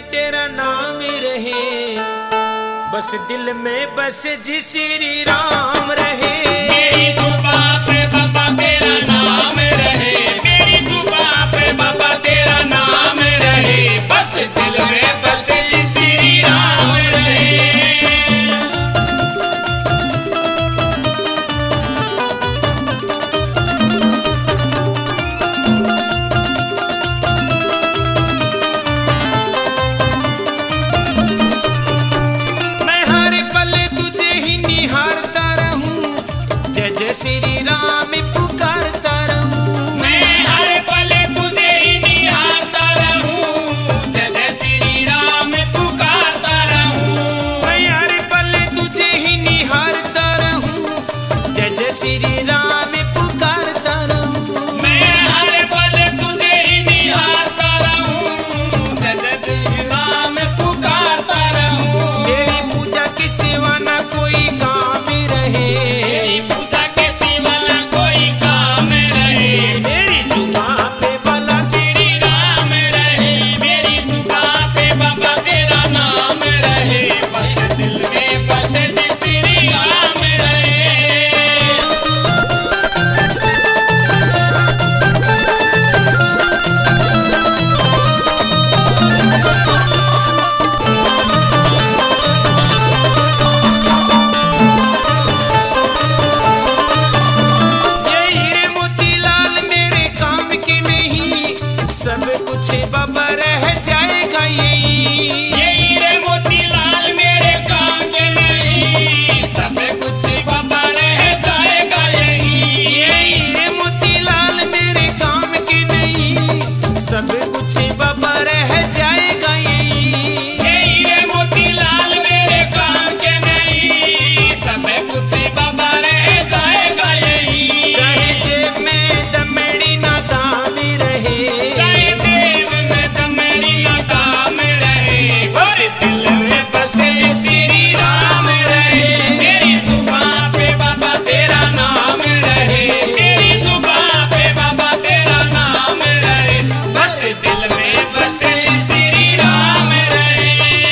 तेरा नाम रहे, बस दिल में बस जी श्री राम रहे। मेरी जुबां पे बाबा तेरा नाम रहे, मेरी जुबां पे बाबा तेरा नाम रहे, बस दिल में बस जी श्री राम रहे। श्री राम पुकारता रहूं, मैं हर पल तुझे ही निहारता रहूं, जय जय श्री राम पुकारता रहूं। मैं हर पल तुझे ही निहारता रहूं, जय जय श्री राम पुकारता रहूं। मैं हर पल तुझे ही निहारता रहूं, जय जय श्री राम पुकारता रहूं। मेरी पूजा की सेवा न कोई काम रहे, सब कुछ बाबा रह जाएगा यही। ये हीरे मोतीलाल मेरे काम के नहीं, सब कुछ बाबा रह जाएगा यही। ये हीरे मोतीलाल मेरे काम के नहीं, सब कुछ बाबा रह जाएगा यही। ये हीरे मोतीलाल मेरे काम के नहीं, सब कुछ बाबा रह जाएगा यही। चाहे जेब में दमड़ी ना दाम रहे, बस दिल में बसे श्री राम रहे। मेरी जुबां पे बाबा तेरा नाम रहे, मेरी जुबां पे बाबा तेरा नाम रहे, बस दिल में बसे श्री राम रहे।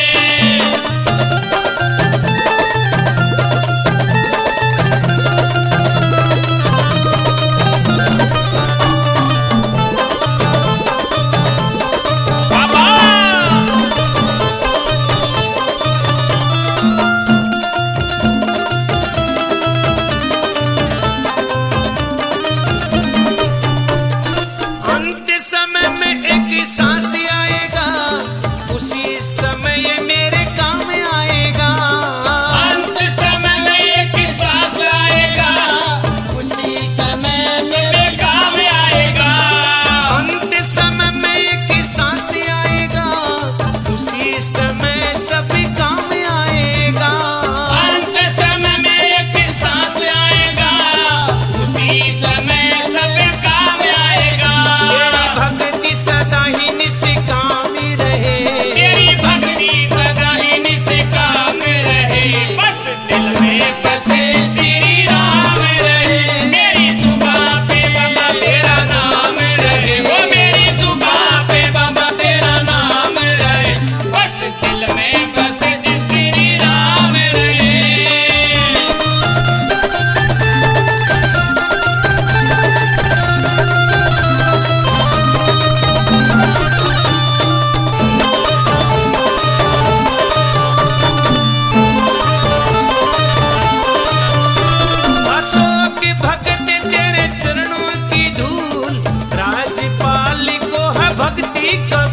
समय में एक सांस आएगा, उसी समय मेरे काम आएगा। अंत समय में एक सांस आएगा, उसी समय मेरे काम आएगा। अंत समय में एक सांस आएगा, उसी समय सब काम आएगा। अंत समय में एक सांस आएगा, उसी समय सब काम आएगा। भक्ति सदा ही निष्काम रहे, तेरी भक्ति सदा ही निष्काम रहे, बस दिल में बसे श्री राम रहे। मेरी जुबां पे बाबा तेरा नाम रहे, वो मेरी जुबां पे बाबा तेरा नाम रहे, बस दिल में बसे श्री राम रहे। भगत तेरे चरणों की धूल, राजपाल को है भक्ति का